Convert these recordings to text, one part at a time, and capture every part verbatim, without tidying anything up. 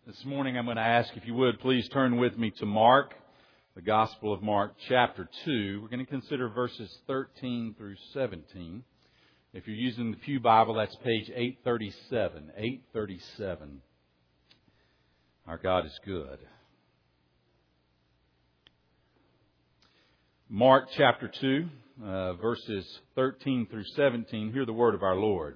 This morning I'm going to ask if you would please turn with me to Mark, the Gospel of Mark, chapter two. We're going to consider verses thirteen through seventeen. If you're using the Pew Bible, that's page eight thirty-seven. eight thirty-seven. Our God is good. Mark chapter two, uh, verses thirteen through seventeen. Hear the word of our Lord.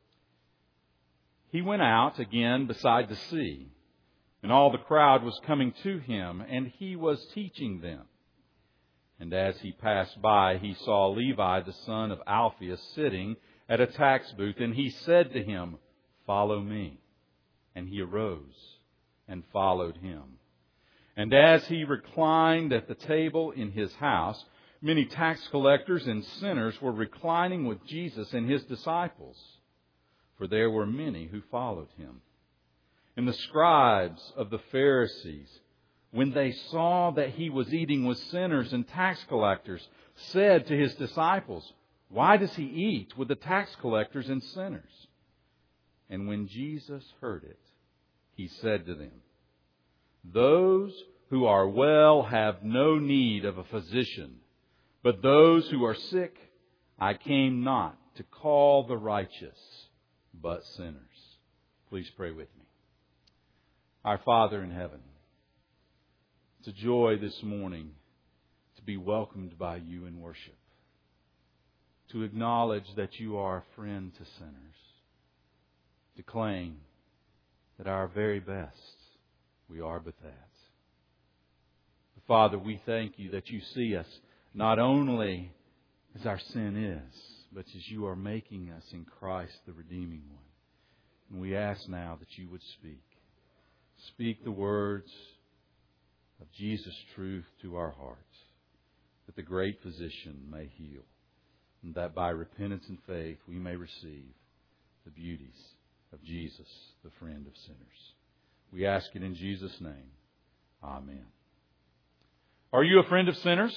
He went out again beside the sea, and all the crowd was coming to him, and he was teaching them. And as he passed by, he saw Levi, the son of Alphaeus, sitting at a tax booth, and he said to him, "Follow me." And he arose and followed him. And as he reclined at the table in his house, many tax collectors and sinners were reclining with Jesus and his disciples, for there were many who followed him. And the scribes of the Pharisees, when they saw that he was eating with sinners and tax collectors, said to his disciples, "Why does he eat with the tax collectors and sinners?" And when Jesus heard it, he said to them, "Those who are well have no need of a physician, but those who are sick, I came not to call the righteous, but sinners." Please pray with me. Our Father in heaven, it's a joy this morning to be welcomed by you in worship, to acknowledge that you are a friend to sinners, to claim that our very best we are but that. Father, we thank you that you see us not only as our sin is, but as you are making us in Christ the redeeming one. And we ask now that you would speak. Speak the words of Jesus' truth to our hearts, that the great physician may heal, and that by repentance and faith we may receive the beauties of Jesus, the friend of sinners. We ask it in Jesus' name. Amen. Are you a friend of sinners?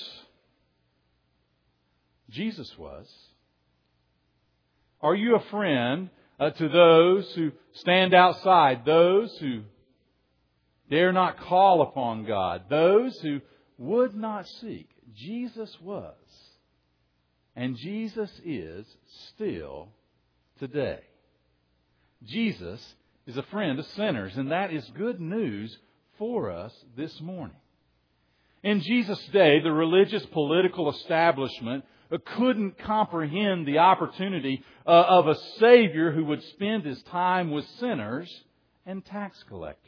Jesus was. Are you a friend uh, to those who stand outside, those who dare not call upon God, those who would not seek? Jesus was. And Jesus is still today. Jesus is a friend of sinners, and that is good news for us this morning. In Jesus' day, the religious political establishment couldn't comprehend the opportunity uh, of a Savior who would spend his time with sinners and tax collectors.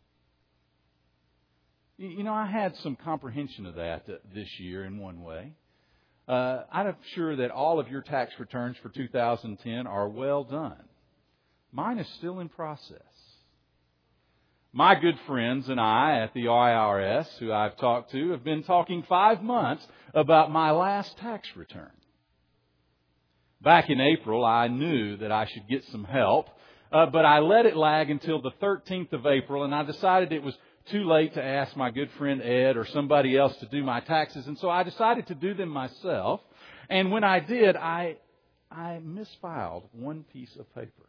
You know, I had some comprehension of that this year in one way. Uh, I'm sure that all of your tax returns for two thousand ten are well done. Mine is still in process. My good friends and I at the I R S, who I've talked to, have been talking five months about my last tax return. Back in April, I knew that I should get some help, uh, but I let it lag until the thirteenth of April, and I decided it was too late to ask my good friend Ed or somebody else to do my taxes, and so I decided to do them myself. And when I did, I I misfiled one piece of paper.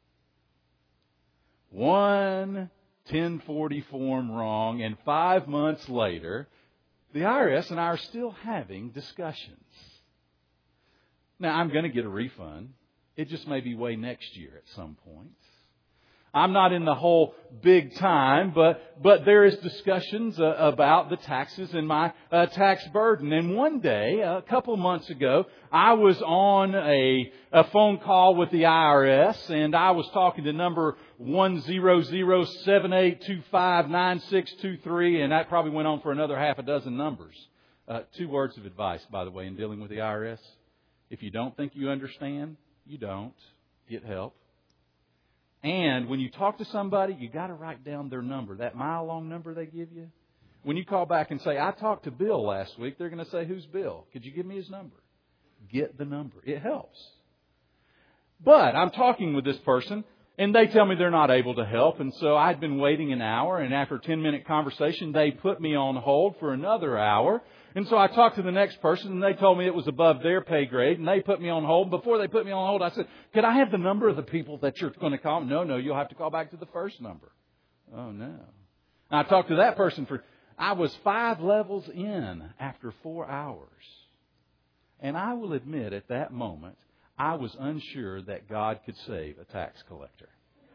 One ten forty form wrong, and five months later, the I R S and I are still having discussions. Now, I'm going to get a refund. It just may be way next year at some point. I'm not in the whole big time, but but there is discussions uh, about the taxes and my uh, tax burden. And one day, a couple of months ago, I was on a, a phone call with the I R S, and I was talking to number one zero zero seven eight two five nine six two three, and that probably went on for another half a dozen numbers. Uh, two words of advice, by the way, in dealing with the I R S. If you don't think you understand, you don't. Get help. And when you talk to somebody, you got to write down their number, that mile-long number they give you. When you call back and say, "I talked to Bill last week," they're going to say, "Who's Bill? Could you give me his number?" Get the number. It helps. But I'm talking with this person, and they tell me they're not able to help. And so I'd been waiting an hour, and after a ten-minute conversation, they put me on hold for another hour. And so I talked to the next person, and they told me it was above their pay grade, and they put me on hold. Before they put me on hold, I said, "Could I have the number of the people that you're going to call?" "No, no, you'll have to call back to the first number." Oh, no. And I talked to that person for, I was five levels in after four hours. And I will admit at that moment, I was unsure that God could save a tax collector.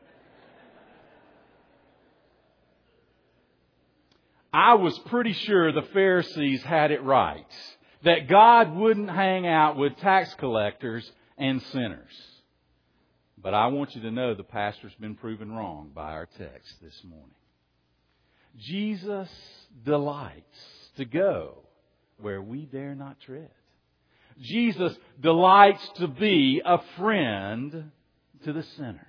I was pretty sure the Pharisees had it right, that God wouldn't hang out with tax collectors and sinners. But I want you to know the pastor's been proven wrong by our text this morning. Jesus delights to go where we dare not tread. Jesus delights to be a friend to the sinner.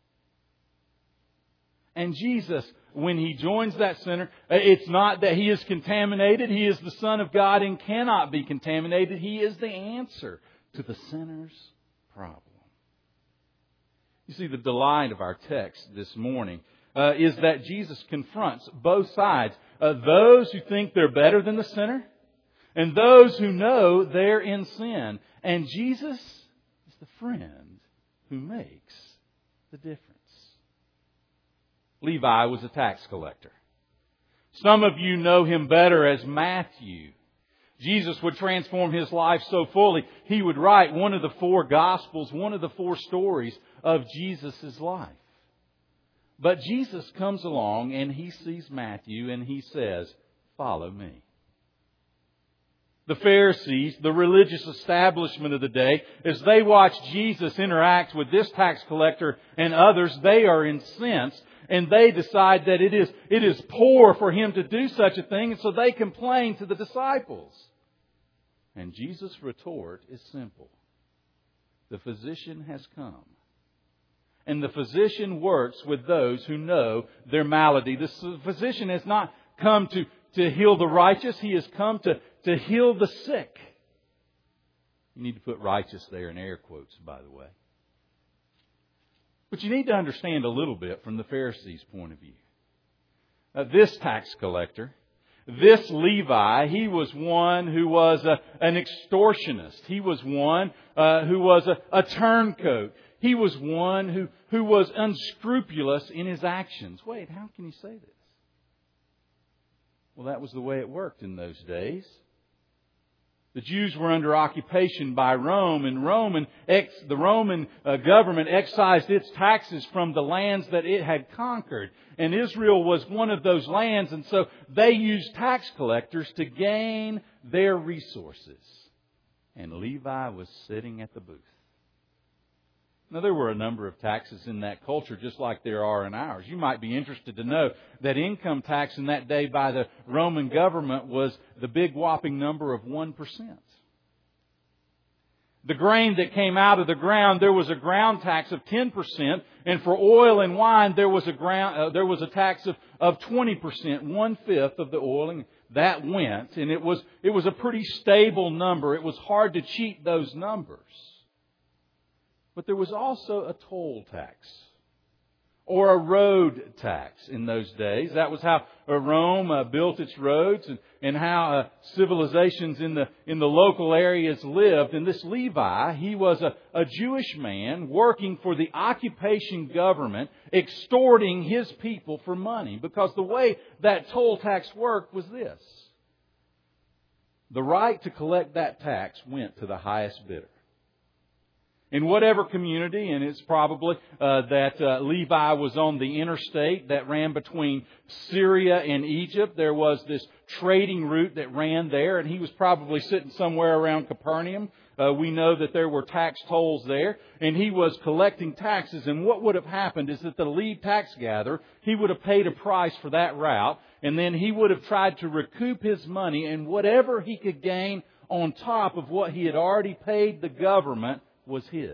And Jesus, when He joins that sinner, it's not that He is contaminated. He is the Son of God and cannot be contaminated. He is the answer to the sinner's problem. You see, the delight of our text this morning uh, is that Jesus confronts both sides. Uh, those who think they're better than the sinner and those who know they're in sin. And Jesus is the friend who makes the difference. Levi was a tax collector. Some of you know him better as Matthew. Jesus would transform his life so fully, he would write one of the four Gospels, one of the four stories of Jesus' life. But Jesus comes along and He sees Matthew and He says, "Follow me." The Pharisees, the religious establishment of the day, as they watch Jesus interact with this tax collector and others, they are incensed. And they decide that it is, it is poor for Him to do such a thing. And so they complain to the disciples. And Jesus' retort is simple. The physician has come. And the physician works with those who know their malady. The physician has not come to, to heal the righteous. He has come to, to heal the sick. You need to put righteous there in air quotes, by the way. But you need to understand a little bit from the Pharisees' point of view. Uh, this tax collector, this Levi, he was one who was a, an extortionist. He was one uh, who was a, a turncoat. He was one who, who was unscrupulous in his actions. Wait, how can you say this? Well, that was the way it worked in those days. The Jews were under occupation by Rome, and Roman ex, the Roman uh, government excised its taxes from the lands that it had conquered. And Israel was one of those lands, and so they used tax collectors to gain their resources. And Levi was sitting at the booth. Now, there were a number of taxes in that culture, just like there are in ours. You might be interested to know that income tax in that day by the Roman government was the big whopping number of one percent. The grain that came out of the ground, there was a ground tax of ten percent. And for oil and wine, there was a ground, uh, there was a tax of, of twenty percent, one-fifth of the oil. And that went. And it was, it was a pretty stable number. It was hard to cheat those numbers. But there was also a toll tax or a road tax in those days. That was how Rome uh, built its roads and, and how uh, civilizations in the in the local areas lived. And this Levi, he was a, a Jewish man working for the occupation government, extorting his people for money. Because the way that toll tax worked was this. The right to collect that tax went to the highest bidder. In whatever community, and it's probably uh, that uh, Levi was on the interstate that ran between Syria and Egypt. There was this trading route that ran there, and he was probably sitting somewhere around Capernaum. Uh, we know that there were tax tolls there, and he was collecting taxes. And what would have happened is that the lead tax gatherer, he would have paid a price for that route, and then he would have tried to recoup his money, and whatever he could gain on top of what he had already paid the government was his.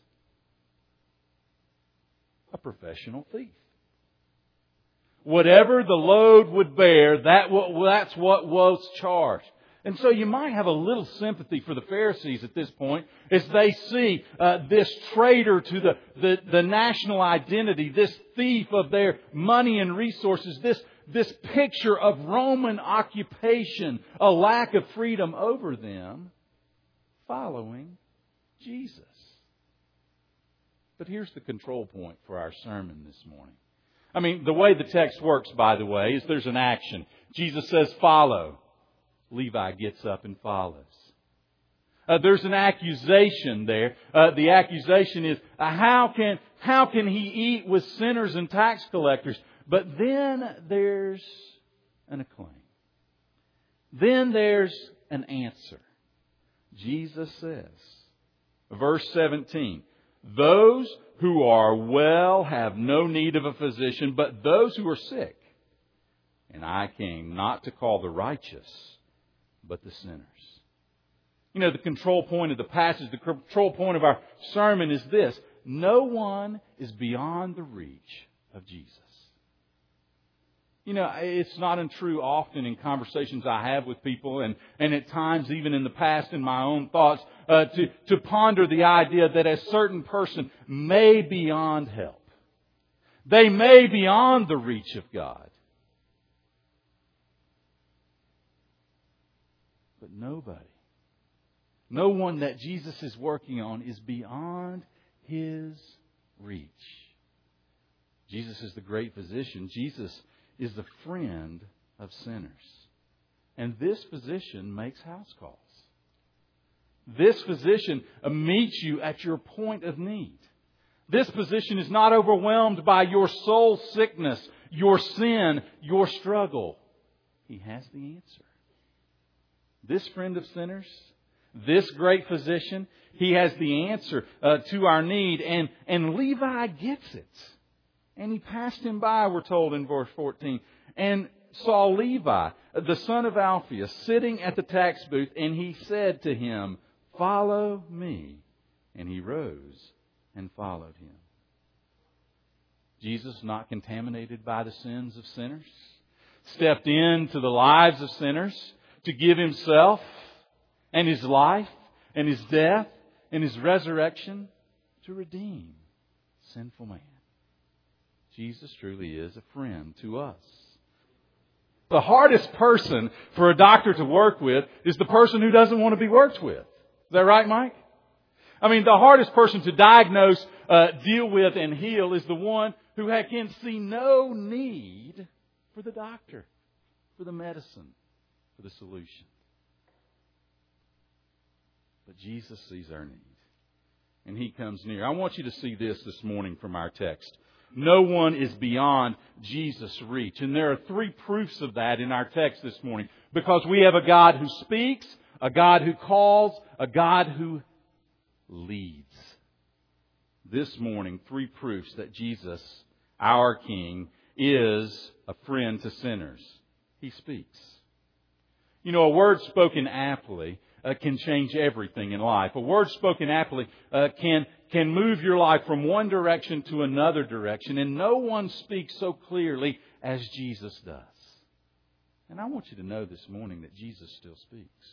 A professional thief. Whatever the load would bear, that that's what was charged. And so you might have a little sympathy for the Pharisees at this point as they see uh, this traitor to the, the, the national identity, this thief of their money and resources, this, this picture of Roman occupation, a lack of freedom over them, following Jesus. But here's the control point for our sermon this morning. I mean, the way the text works, by the way, is there's an action. Jesus says, follow. Levi gets up and follows. Uh, there's an accusation there. Uh, the accusation is, uh, how can how can he eat with sinners and tax collectors? But then there's an acclaim. Then there's an answer. Jesus says, verse seventeen, those who are well have no need of a physician, but those who are sick. And I came not to call the righteous, but the sinners. You know, the control point of the passage, the control point of our sermon is this. No one is beyond the reach of Jesus. You know, it's not untrue often in conversations I have with people, and, and at times even in the past in my own thoughts, uh, to, to ponder the idea that a certain person may be beyond help. They may be beyond the reach of God. But nobody, no one that Jesus is working on is beyond His reach. Jesus is the great physician. Jesus is the friend of sinners. And this physician makes house calls. This physician meets you at your point of need. This physician is not overwhelmed by your soul sickness, your sin, your struggle. He has the answer. This friend of sinners, this great physician, He has the answer uh, to our need. And, and Levi gets it. And he passed him by, we're told in verse fourteen, and saw Levi, the son of Alphaeus, sitting at the tax booth, and he said to him, follow me. And he rose and followed him. Jesus, not contaminated by the sins of sinners, stepped into the lives of sinners to give Himself and His life and His death and His resurrection to redeem sinful man. Jesus truly is a friend to us. The hardest person for a doctor to work with is the person who doesn't want to be worked with. Is that right, Mike? I mean, the hardest person to diagnose, uh, deal with, and heal is the one who can see no need for the doctor, for the medicine, for the solution. But Jesus sees our need, and He comes near. I want you to see this this morning from our text. No one is beyond Jesus' reach. And there are three proofs of that in our text this morning. Because we have a God who speaks, a God who calls, a God who leads. This morning, three proofs that Jesus, our King, is a friend to sinners. He speaks. You know, a word spoken aptly uh, can change everything in life. A word spoken aptly uh, can can move your life from one direction to another direction. And no one speaks so clearly as Jesus does. And I want you to know this morning that Jesus still speaks.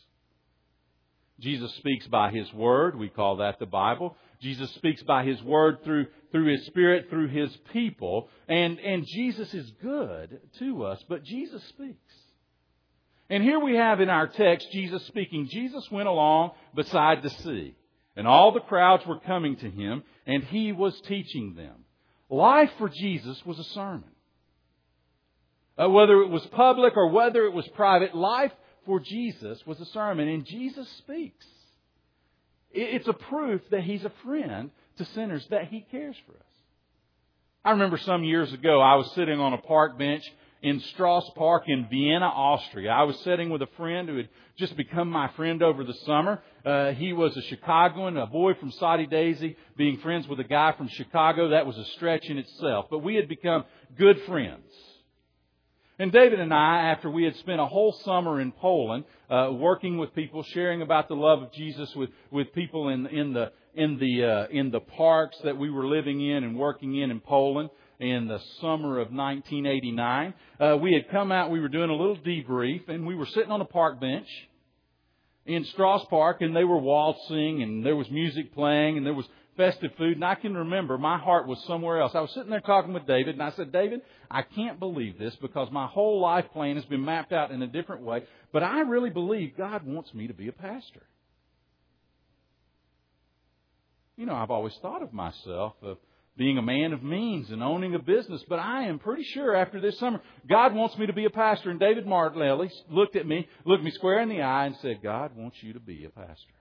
Jesus speaks by His Word. We call that the Bible. Jesus speaks by His Word through, through His Spirit, through His people. And, and Jesus is good to us, but Jesus speaks. And here we have in our text Jesus speaking. Jesus went along beside the sea. And all the crowds were coming to Him, and He was teaching them. Life for Jesus was a sermon. Uh, whether it was public or whether it was private, life for Jesus was a sermon. And Jesus speaks. It's a proof that He's a friend to sinners, that He cares for us. I remember some years ago, I was sitting on a park bench in Strauss Park in Vienna, Austria. I was sitting with a friend who had just become my friend over the summer. Uh, he was a Chicagoan, a boy from Soddy Daisy, being friends with a guy from Chicago. That was a stretch in itself. But we had become good friends. And David and I, after we had spent a whole summer in Poland, uh, working with people, sharing about the love of Jesus with, with people in, in the in the uh, in the parks that we were living in and working in in Poland, in the summer of nineteen eighty-nine. Uh, we had come out, we were doing a little debrief, and we were sitting on a park bench in Strauss Park, and they were waltzing, and there was music playing, and there was festive food. And I can remember my heart was somewhere else. I was sitting there talking with David, and I said, David, I can't believe this because my whole life plan has been mapped out in a different way, but I really believe God wants me to be a pastor. You know, I've always thought of myself of being a man of means and owning a business. But I am pretty sure after this summer, God wants me to be a pastor. And David Martinelli looked at me, looked me square in the eye and said, God wants you to be a pastor.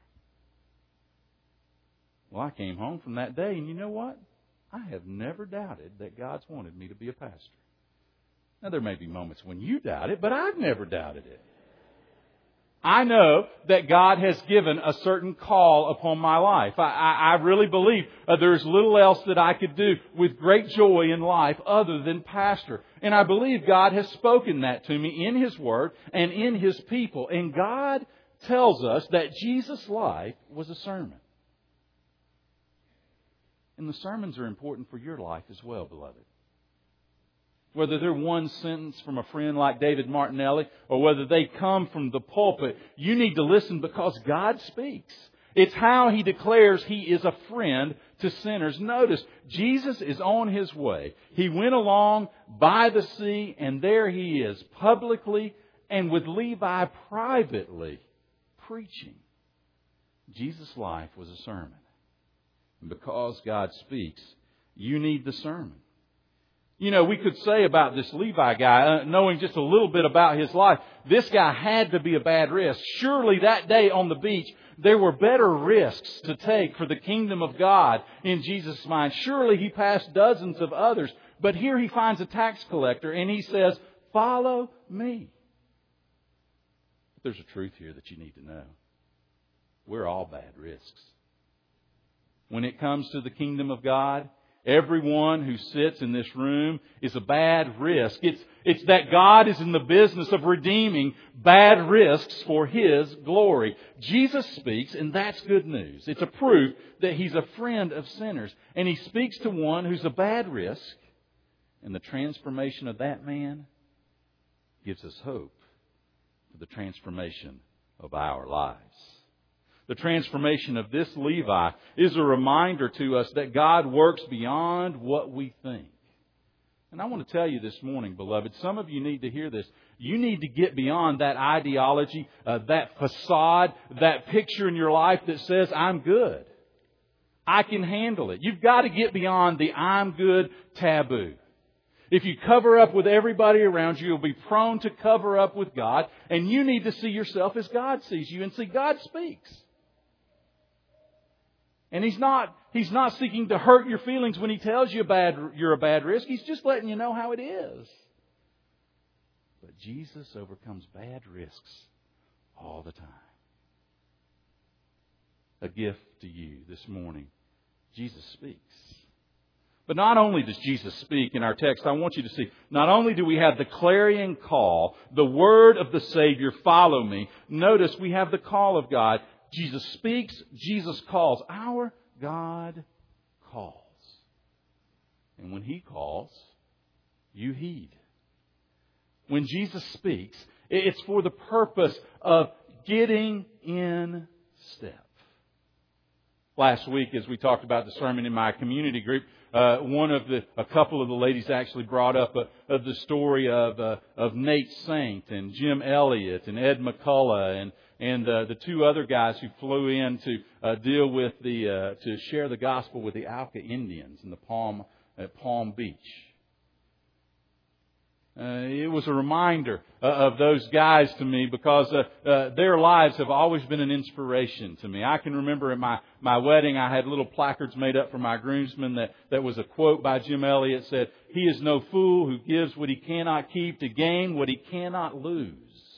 Well, I came home from that day, and you know what? I have never doubted that God's wanted me to be a pastor. Now, there may be moments when you doubt it, but I've never doubted it. I know that God has given a certain call upon my life. I, I, I really believe uh, there's little else that I could do with great joy in life other than pastor. And I believe God has spoken that to me in His Word and in His people. And God tells us that Jesus' life was a sermon. And the sermons are important for your life as well, beloved. Whether they're one sentence from a friend like David Martinelli or whether they come from the pulpit, you need to listen because God speaks. It's how He declares He is a friend to sinners. Notice, Jesus is on His way. He went along by the sea, and there He is publicly and with Levi privately preaching. Jesus' life was a sermon. And because God speaks, you need the sermon. You know, we could say about this Levi guy, uh, knowing just a little bit about his life, this guy had to be a bad risk. Surely that day on the beach, there were better risks to take for the kingdom of God in Jesus' mind. Surely he passed dozens of others. But here he finds a tax collector and he says, follow me. But there's a truth here that you need to know. We're all bad risks. When it comes to the kingdom of God, everyone who sits in this room is a bad risk. It's, it's that God is in the business of redeeming bad risks for His glory. Jesus speaks, and that's good news. It's a proof that He's a friend of sinners. And He speaks to one who's a bad risk. And the transformation of that man gives us hope for the transformation of our lives. The transformation of this Levi is a reminder to us that God works beyond what we think. And I want to tell you this morning, beloved, some of you need to hear this. You need to get beyond that ideology, uh, that facade, that picture in your life that says, I'm good. I can handle it. You've got to get beyond the I'm good taboo. If you cover up with everybody around you, you'll be prone to cover up with God. And you need to see yourself as God sees you and see God speaks. And He's not, He's not seeking to hurt your feelings when He tells you bad, you're a bad risk. He's just letting you know how it is. But Jesus overcomes bad risks all the time. A gift to you this morning. Jesus speaks. But not only does Jesus speak in our text, I want you to see, not only do we have the clarion call, the word of the Savior, follow me. Notice we have the call of God. Jesus speaks, Jesus calls. Our God calls. And when He calls, you heed. When Jesus speaks, it's for the purpose of getting in step. Last week, as we talked about the sermon in my community group, uh, one of the, a couple of the ladies actually brought up a, of the story of uh, of Nate Saint and Jim Elliott and Ed McCullough and and uh, the two other guys who flew in to uh, deal with the uh, to share the gospel with the Auca Indians in the Palm at Palm Beach. Uh, it was a reminder uh, of those guys to me because uh, uh, their lives have always been an inspiration to me. I can remember at my, my wedding I had little placards made up for my groomsmen that, that was a quote by Jim Elliott said, "He is no fool who gives what he cannot keep to gain what he cannot lose."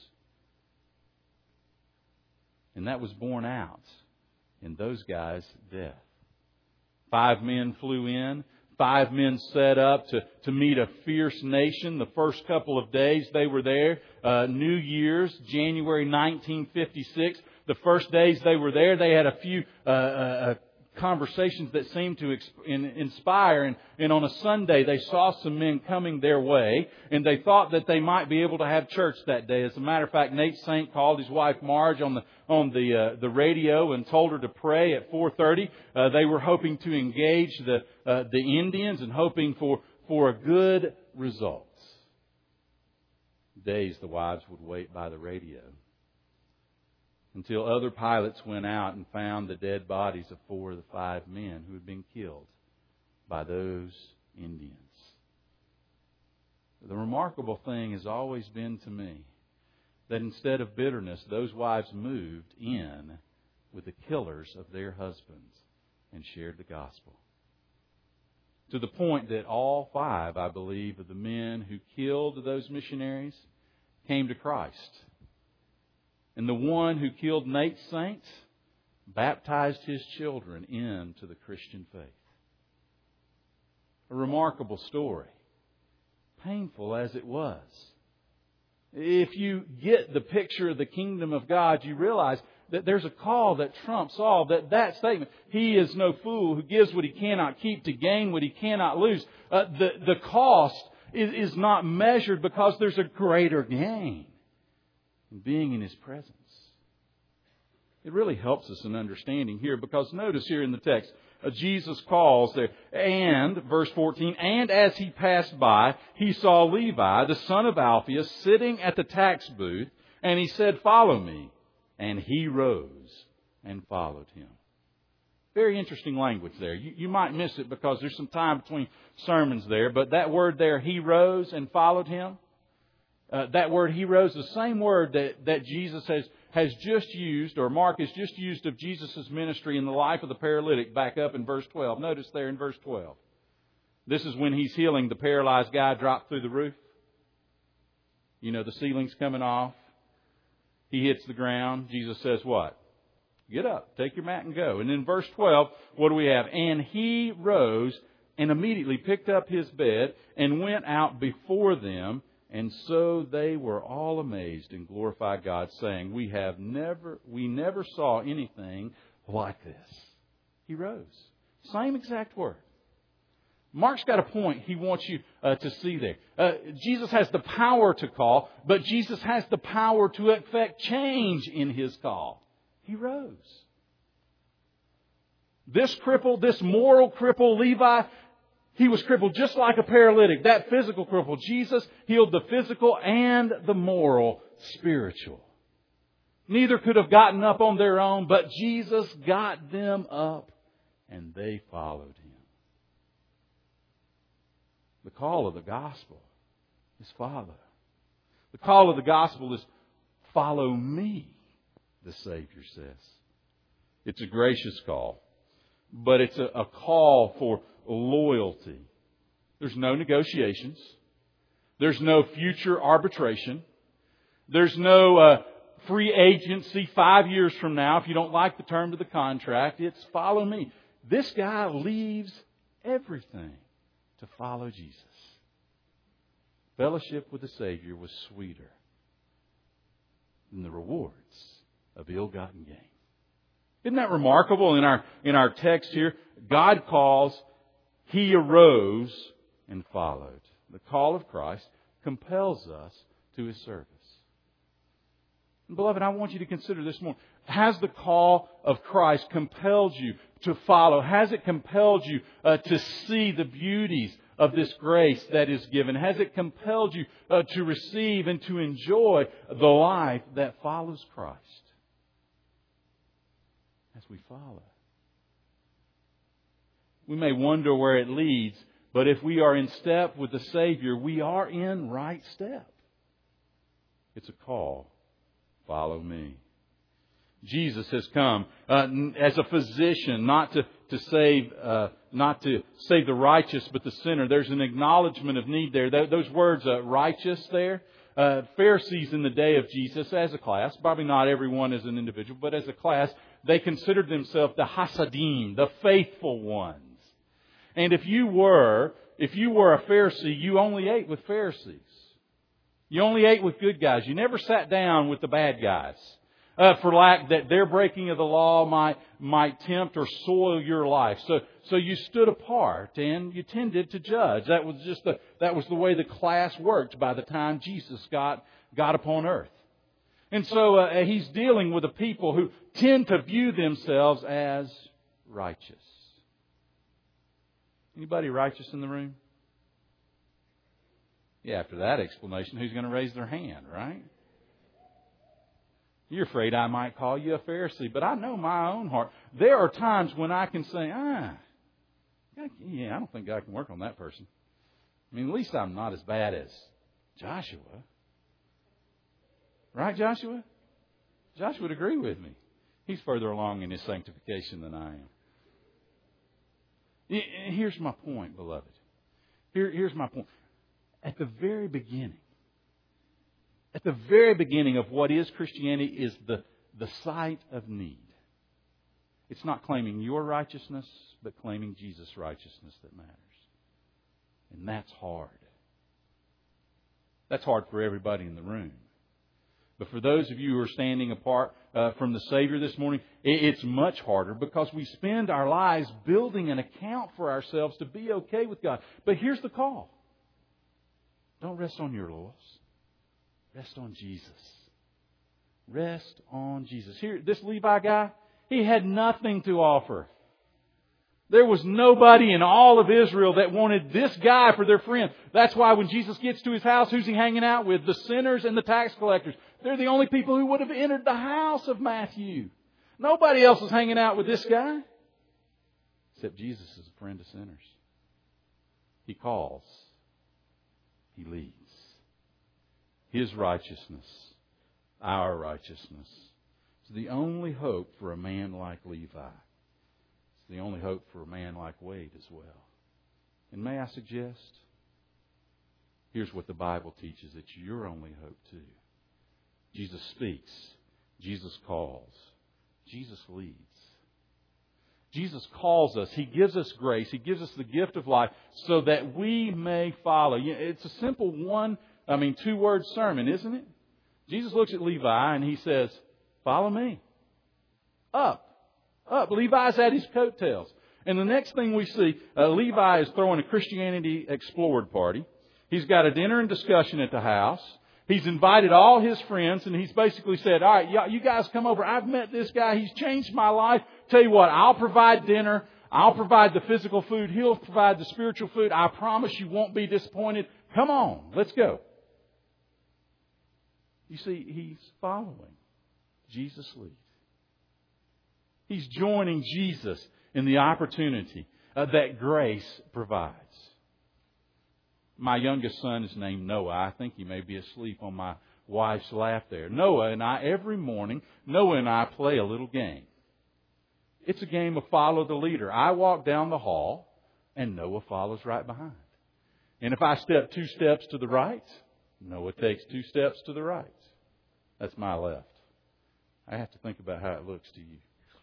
And that was borne out in those guys' death. Five men flew in. Five men set up to, to meet a fierce nation. The first couple of days they were there. Uh, New Year's, January nineteen fifty-six. The first days they were there, they had a few uh, uh, conversations that seemed to exp- in, inspire. And, and on a Sunday, they saw some men coming their way, and they thought that they might be able to have church that day. As a matter of fact, Nate Saint called his wife Marge on the on the uh, the radio and told her to pray at four thirty. Uh, they were hoping to engage the uh, the Indians and hoping for for a good result. Days the wives would wait by the radio until other pilots went out and found the dead bodies of four of the five men who had been killed by those Indians. The remarkable thing has always been to me that instead of bitterness, those wives moved in with the killers of their husbands and shared the gospel. To the point that all five, I believe, of the men who killed those missionaries came to Christ. And the one who killed Nate Saint baptized his children into the Christian faith. A remarkable story, painful as it was. If you get the picture of the kingdom of God, you realize that there's a call that trumps all. That that statement, he is no fool who gives what he cannot keep to gain what he cannot lose. Uh, the, the cost is, is not measured because there's a greater gain in being in His presence. It really helps us in understanding here, because notice here in the text, uh, Jesus calls there, and, verse fourteen, and as he passed by, he saw Levi, the son of Alphaeus, sitting at the tax booth, and he said, "Follow me." And he rose and followed him. Very interesting language there. You, you might miss it because there's some time between sermons there, but that word there, he rose and followed him, uh, that word he rose, the same word that, that Jesus has, has just used, or Mark has just used of Jesus' ministry in the life of the paralytic back up in verse twelve. Notice there in verse twelve. This is when he's healing the paralyzed guy dropped through the roof. You know, the ceiling's coming off. He hits the ground. Jesus says what? Get up, take your mat and go. And in verse twelve, what do we have? And he rose and immediately picked up his bed and went out before them. And so they were all amazed and glorified God, saying, We have never, we never saw anything like this. He rose. Same exact word. Mark's got a point he wants you uh, to see there. Uh, Jesus has the power to call, but Jesus has the power to effect change in His call. He rose. This cripple, this moral cripple, Levi, he was crippled just like a paralytic. That physical cripple. Jesus healed the physical and the moral, spiritual. Neither could have gotten up on their own, but Jesus got them up and they followed Him. The call of the gospel is follow. The call of the gospel is follow me, the Savior says. It's a gracious call, but it's a, a call for loyalty. There's no negotiations. There's no future arbitration. There's no uh, free agency five years from now if you don't like the term of the contract. It's follow me. This guy leaves everything to follow Jesus. Fellowship with the Savior was sweeter than the rewards of ill-gotten gain. Isn't that remarkable in our, in our text here? God calls, He arose and followed. The call of Christ compels us to His service. And beloved, I want you to consider this more. Has the call of Christ compelled you to follow? Has it compelled you uh, to see the beauties of this grace that is given? Has it compelled you uh, to receive and to enjoy the life that follows Christ? As we follow, we may wonder where it leads, but if we are in step with the Savior, we are in right step. It's a call. Follow me. Jesus has come uh, as a physician, not to to save, uh, not to save the righteous, but the sinner. There's an acknowledgement of need there. Th- those words, uh, righteous, there. Uh, Pharisees in the day of Jesus, as a class, probably not everyone as an individual, but as a class, they considered themselves the Hasidim, the faithful ones. And if you were, if you were a Pharisee, you only ate with Pharisees. You only ate with good guys. You never sat down with the bad guys. Uh, for lack that their breaking of the law might might tempt or soil your life. So so you stood apart and you tended to judge. That was just the that was the way the class worked by the time Jesus got got upon earth. And so uh, He's dealing with a people who tend to view themselves as righteous. Anybody righteous in the room? Yeah, after that explanation, who's going to raise their hand, right? You're afraid I might call you a Pharisee, but I know my own heart. There are times when I can say, ah, Yeah, I don't think God can work on that person. I mean, at least I'm not as bad as Joshua. Right, Joshua? Joshua would agree with me. He's further along in his sanctification than I am. Here's my point, beloved. Here, here's my point. At the very beginning, at the very beginning of what is Christianity is the, the sight of need. It's not claiming your righteousness, but claiming Jesus' righteousness that matters. And that's hard. That's hard for everybody in the room. But for those of you who are standing apart uh, from the Savior this morning, it's much harder because we spend our lives building an account for ourselves to be okay with God. But here's the call. Don't rest on your laurels. Rest on Jesus. Rest on Jesus. Here, this Levi guy, he had nothing to offer. There was nobody in all of Israel that wanted this guy for their friend. That's why when Jesus gets to his house, who's he hanging out with? The sinners and the tax collectors. They're the only people who would have entered the house of Matthew. Nobody else is hanging out with this guy. Except Jesus is a friend of sinners. He calls. He leads. His righteousness, our righteousness, is the only hope for a man like Levi. It's the only hope for a man like Wade as well. And may I suggest, here's what the Bible teaches. It's your only hope too. Jesus speaks. Jesus calls. Jesus leads. Jesus calls us. He gives us grace. He gives us the gift of life so that we may follow. It's a simple one, I mean, two-word sermon, isn't it? Jesus looks at Levi and he says, follow me. Up. Up. Levi's at his coattails. And the next thing we see, uh, Levi is throwing a Christianity Explored party. He's got a dinner and discussion at the house. He's invited all his friends and he's basically said, all right, you guys come over. I've met this guy. He's changed my life. Tell you what, I'll provide dinner. I'll provide the physical food. He'll provide the spiritual food. I promise you won't be disappointed. Come on, let's go. You see, he's following Jesus' lead. He's joining Jesus in the opportunity uh, that grace provides. My youngest son is named Noah. I think he may be asleep on my wife's lap there. Noah and I, every morning, Noah and I play a little game. It's a game of follow the leader. I walk down the hall and Noah follows right behind. And if I step two steps to the right, Noah takes two steps to the right. That's my left. I have to think about how it looks to you.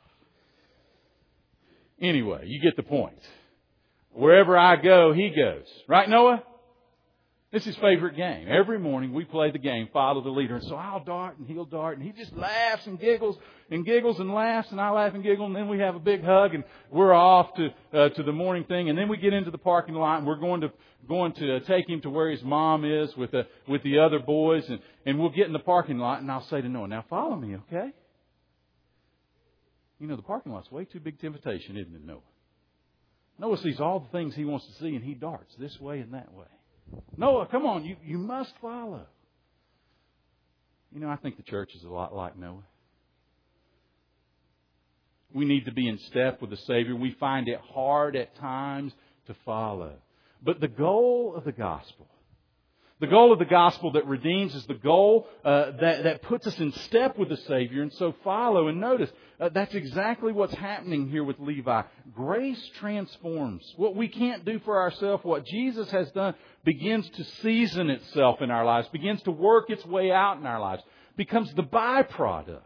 Anyway, you get the point. Wherever I go, he goes. Right, Noah? It's his favorite game. Every morning we play the game, follow the leader. And so I'll dart and he'll dart and he just laughs and giggles and giggles and laughs and I laugh and giggle and then we have a big hug and we're off to uh, to the morning thing and then we get into the parking lot and we're going to going to uh, take him to where his mom is with the with the other boys and, and we'll get in the parking lot and I'll say to Noah, now follow me, okay? You know, the parking lot's way too big temptation, isn't it, Noah? Noah sees all the things he wants to see and he darts this way and that way. Noah, come on, you, you must follow. You know, I think the church is a lot like Noah. We need to be in step with the Savior. We find it hard at times to follow. But the goal of the gospel, the goal of the gospel that redeems is the goal uh, that, that puts us in step with the Savior. And so follow. And notice, uh, that's exactly what's happening here with Levi. Grace transforms. What we can't do for ourselves, what Jesus has done, begins to season itself in our lives, begins to work its way out in our lives, becomes the byproduct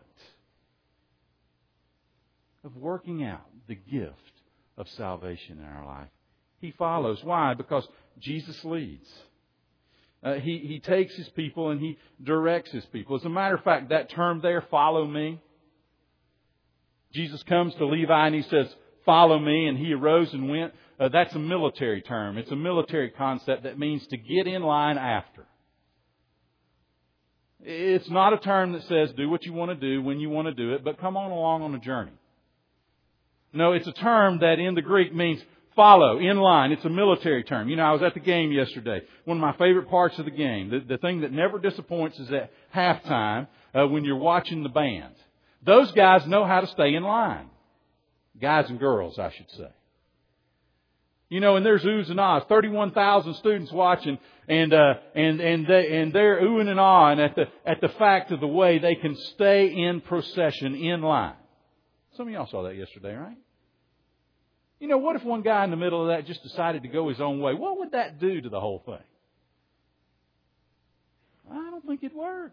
of working out the gift of salvation in our life. He follows. Why? Because Jesus leads. Uh, he, he takes His people and He directs His people. As a matter of fact, that term there, follow me, Jesus comes to Levi and He says, follow me, and he arose and went. Uh, that's a military term. It's a military concept that means to get in line after. It's not a term that says do what you want to do when you want to do it, but come on along on a journey. No, it's a term that in the Greek means follow, in line. It's a military term. You know, I was at the game yesterday. One of my favorite parts of the game, the, the thing that never disappoints is at halftime uh, when you're watching the band. Those guys know how to stay in line. Guys and girls, I should say. You know, and there's oohs and ahs, thirty-one thousand students watching, and uh, and and they and they're oohing and ahhing at the at the fact of the way they can stay in procession in line. Some of y'all saw that yesterday, right? You know, what if one guy in the middle of that just decided to go his own way? What would that do to the whole thing? I don't think it'd work.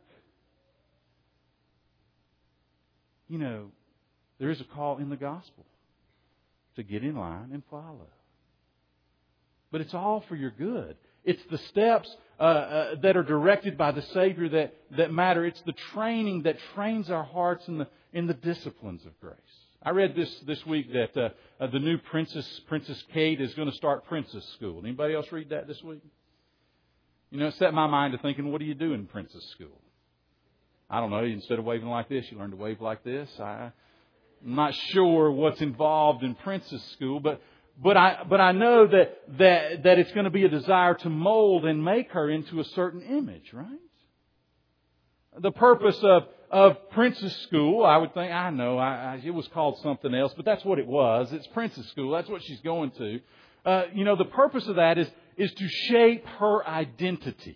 You know, there is a call in the gospel to get in line and follow. But it's all for your good. It's the steps uh, uh, that are directed by the Savior that, that matter. It's the training that trains our hearts in the in the disciplines of grace. I read this this week that uh, uh, the new Princess Princess Kate is going to start Princess School. Anybody else read that this week? You know, it set my mind to thinking, what do you do in Princess School? I don't know. Instead of waving like this, you learn to wave like this. I, I'm not sure what's involved in Princess School, but but I but I know that that that it's going to be a desire to mold and make her into a certain image, right? The purpose of of Princess School, I would think, I know, I, I, it was called something else, but that's what it was. It's Princess School. That's what she's going to. Uh, you know, the purpose of that is is to shape her identity.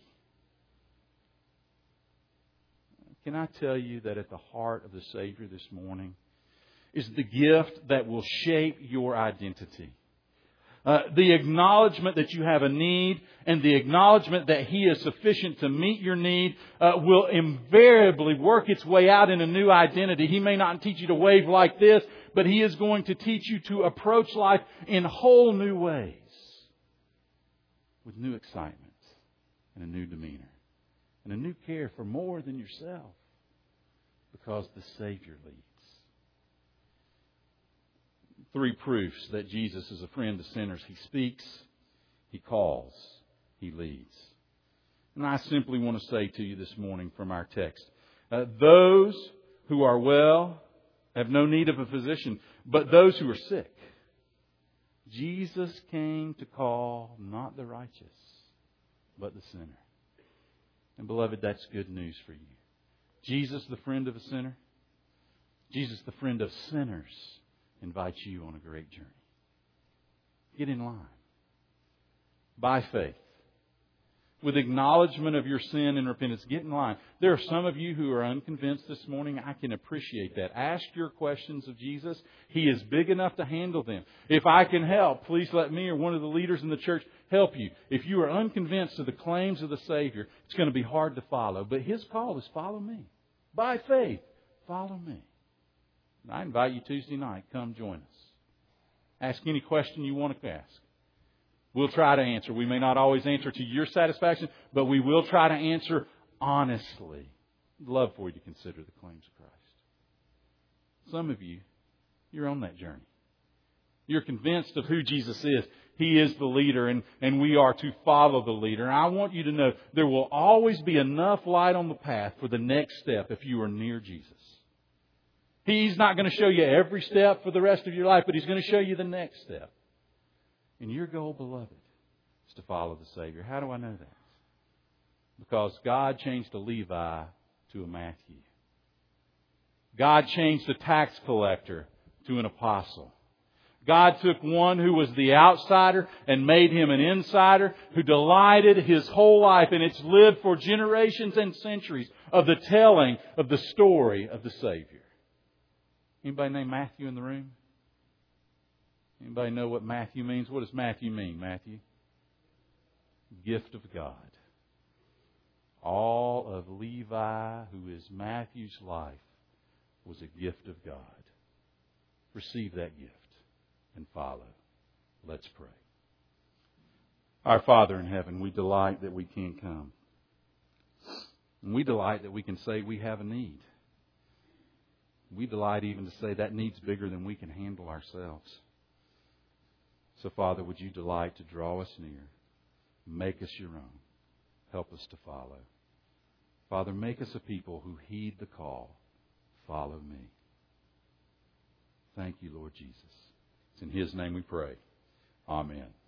Can I tell you that at the heart of the Savior this morning is the gift that will shape your identity? Uh, the acknowledgement that you have a need and the acknowledgement that He is sufficient to meet your need uh, will invariably work its way out in a new identity. He may not teach you to wave like this, but He is going to teach you to approach life in whole new ways with new excitement and a new demeanor and a new care for more than yourself because the Savior leads. Three proofs that Jesus is a friend to sinners. He speaks, He calls, He leads. And I simply want to say to you this morning from our text, uh, those who are well have no need of a physician, but those who are sick. Jesus came to call not the righteous, but the sinner. And beloved, that's good news for you. Jesus, the friend of a sinner, Jesus, the friend of sinners, invites you on a great journey. Get in line. By faith. With acknowledgement of your sin and repentance, get in line. There are some of you who are unconvinced this morning. I can appreciate that. Ask your questions of Jesus. He is big enough to handle them. If I can help, please let me or one of the leaders in the church help you. If you are unconvinced of the claims of the Savior, it's going to be hard to follow. But His call is follow me. By faith, follow me. I invite you Tuesday night. Come join us. Ask any question you want to ask. We'll try to answer. We may not always answer to your satisfaction, but we will try to answer honestly. I'd love for you to consider the claims of Christ. Some of you, you're on that journey. You're convinced of who Jesus is. He is the leader, and, and we are to follow the leader. And I want you to know there will always be enough light on the path for the next step if you are near Jesus. He's not going to show you every step for the rest of your life, but He's going to show you the next step. And your goal, beloved, is to follow the Savior. How do I know that? Because God changed a Levi to a Matthew. God changed a tax collector to an apostle. God took one who was the outsider and made him an insider who delighted his whole life, and it's lived for generations and centuries of the telling of the story of the Savior. Anybody named Matthew in the room? Anybody know what Matthew means? What does Matthew mean, Matthew? Gift of God. All of Levi, who is Matthew's life, was a gift of God. Receive that gift and follow. Let's pray. Our Father in heaven, we delight that we can come. And we delight that we can say we have a need. We delight even to say that need's bigger than we can handle ourselves. So, Father, would you delight to draw us near, make us your own, help us to follow. Father, make us a people who heed the call, follow me. Thank you, Lord Jesus. It's in His name we pray. Amen.